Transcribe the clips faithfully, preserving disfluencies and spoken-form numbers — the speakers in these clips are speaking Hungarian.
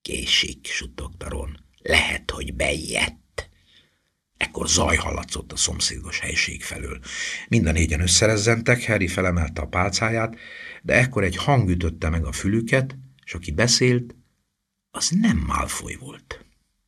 késik, suttogta Ron. Lehet, hogy beijedt. Ekkor zaj hallatszott a szomszédos helység felől. Mind a négyen összerezzentek, Harry felemelte a pálcáját, de ekkor egy hang ütötte meg a fülüket, és aki beszélt, az nem Malfoy volt.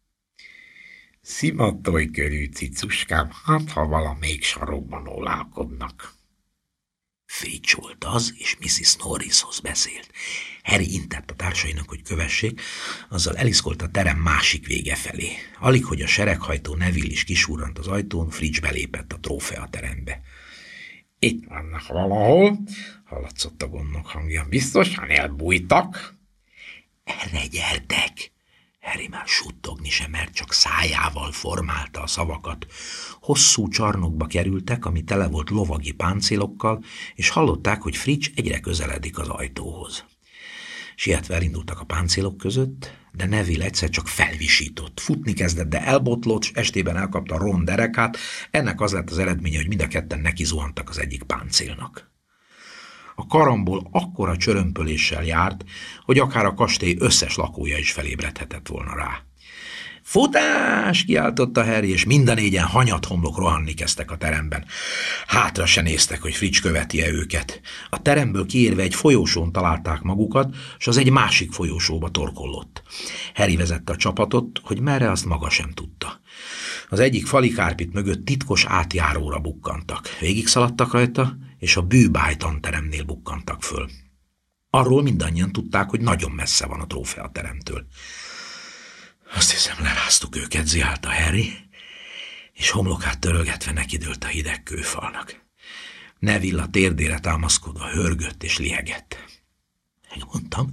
Szimatolj körül, cicuskám, hát ha valamelyik sarokban ólálkodnak. Fitch volt az, és missziz Norrishoz beszélt. Harry intett a társainak, hogy kövessék, azzal eliszkolt a terem másik vége felé. Alig, hogy a sereghajtó Neville is kisúrrant az ajtón, Fitch belépett a trófea terembe. Itt vannak valahol, hallatszott a gondnok hangja. Biztosan elbújtak? Erre gyertek! Harry már suttogni sem, mert csak szájával formálta a szavakat. Hosszú csarnokba kerültek, ami tele volt lovagi páncélokkal, és hallották, hogy Fitch egyre közeledik az ajtóhoz. Sietve elindultak a páncélok között, de Neville egyszer csak felvisított. Futni kezdett, de elbotlott, s estében elkapta Ron derekát. Ennek az lett az eredménye, hogy mind a ketten neki zuhantak az egyik páncélnak. A karamból akkora csörömpöléssel járt, hogy akár a kastély összes lakója is felébredhetett volna rá. Futás! Kiáltotta Harry, és mind a négyen hanyathomlok rohanni kezdtek a teremben. Hátra se néztek, hogy Fitch követi-e őket. A teremből kiérve egy folyósón találták magukat, s az egy másik folyósóba torkollott. Harry vezette a csapatot, hogy merre, azt maga sem tudta. Az egyik fali kárpit mögött titkos átjáróra bukkantak. Végig szaladtak rajta, és a bűbáj tanteremnél bukkantak föl. Arról mindannyian tudták, hogy nagyon messze van a trófea teremtől. Azt hiszem, leráztuk őket, ziálta Harry, és homlokát törölgetve nekidőlt a hideg kőfalnak. Neville a térdére támaszkodva hörgött és liegett. Megmondtam,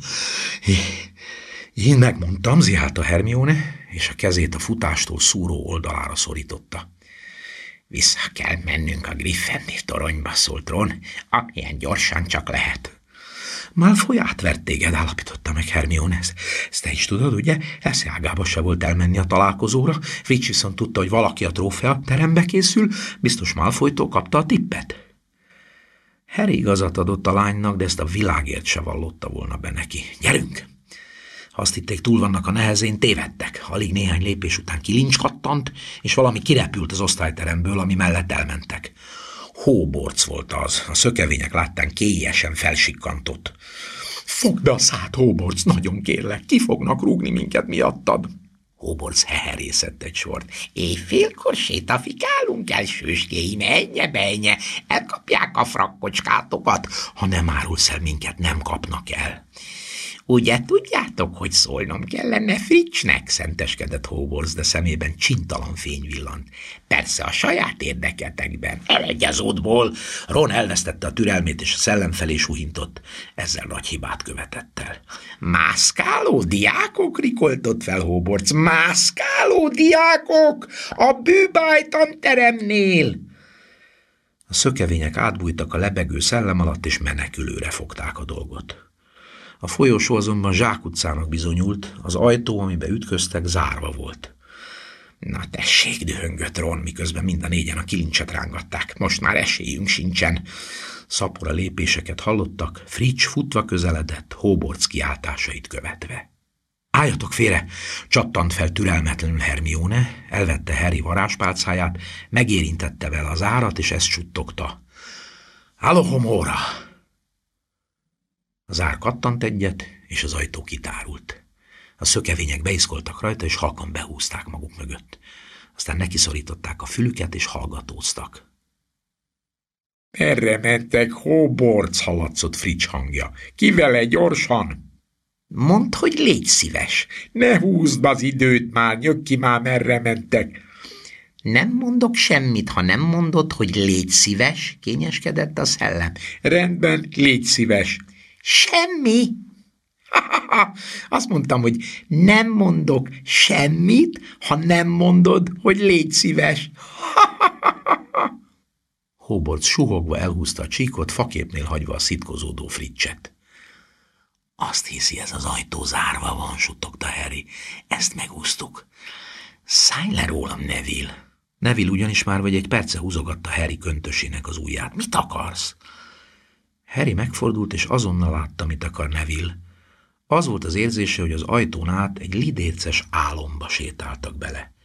én megmondtam, ziálta Hermione, és a kezét a futástól szúró oldalára szorította. Vissza kell mennünk a Gryffindor toronyba, szólt Ron, amilyen gyorsan csak lehet. Malfoy átvert téged, állapította meg Hermione. Ezt te is tudod, ugye? Esze ágába se volt elmenni a találkozóra. Fitch viszont tudta, hogy valaki a trófea terembe készül, biztos Malfoytól kapta a tippet. Harry igazat adott a lánynak, de ezt a világért se vallotta volna be neki. Gyerünk! Ha azt hitték, túl vannak a nehezén, tévedtek. Alig néhány lépés után kilincskattant, és valami kirepült az osztályteremből, ami mellett elmentek. Hóborc volt az, a szökevények láttán kélyesen felsikkantott. Fogd be a szád, Hóborc, nagyon kérlek, ki fognak rúgni minket miattad? Hóborc heherészett egy sort. Éjfélkor sétafikálunk el, sőskéim, ennye bejnye, elkapják a frakkocskátokat, ha nem árulsz el minket, nem kapnak el. Ugye tudjátok, hogy szólnom kellene Fitchnek, szenteskedett Hogwarts, de szemében csintalan fény villant. Persze a saját érdeketekben. Eledj az útból! Ron elvesztette a türelmét, és a szellem felé suhintott. Ezzel nagy hibát követett el. Mászkáló diákok, rikoltott fel Hogwarts. Mászkáló diákok! A bűbáj tanteremnél! A szökevények átbújtak a lebegő szellem alatt, és menekülőre fogták a dolgot. A folyosó azonban zsákutcának bizonyult, az ajtó, amiben ütköztek, zárva volt. Na tessék, dühöngött Ron, miközben mind a négyen a kilincset rángatták. Most már esélyünk sincsen. Szapora lépéseket hallottak, Fitch futva közeledett, Hogwarts kiáltásait követve. Álljatok félre! Csattant fel türelmetlenül Hermione, elvette Harry varázspálcáját, megérintette vele az árat, és ezt suttogta. Alohomora! Az ár kattant egyet, és az ajtó kitárult. A szökevények beiszkoltak rajta, és halkan behúzták maguk mögött. Aztán nekiszorították a fülüket, és hallgatóztak. Merre mentek, Hogwarts, hallatszott Fitch hangja. Kivele gyorsan! Mondd, hogy légy szíves. Ne húzd az időt már, nyög ki már, merre mentek. Nem mondok semmit, ha nem mondod, hogy légy szíves, kényeskedett a szellem. Rendben, légy szíves. Semmi. Azt mondtam, hogy nem mondok semmit, ha nem mondod, hogy légy szíves. Hogwarts suhogva elhúzta a csíkot, faképnél hagyva a szitkozódó Fitchet. Azt hiszi, ez az ajtó zárva van, suttogta Harry. Ezt megúsztuk. Szállj le rólam, Neville. Neville ugyanis már vagy egy perce húzogatta Harry köntösének az ujját. Mit akarsz? Harry megfordult, és azonnal látta, mit akar Neville. Az volt az érzése, hogy az ajtón át egy lidérces álomba sétáltak bele.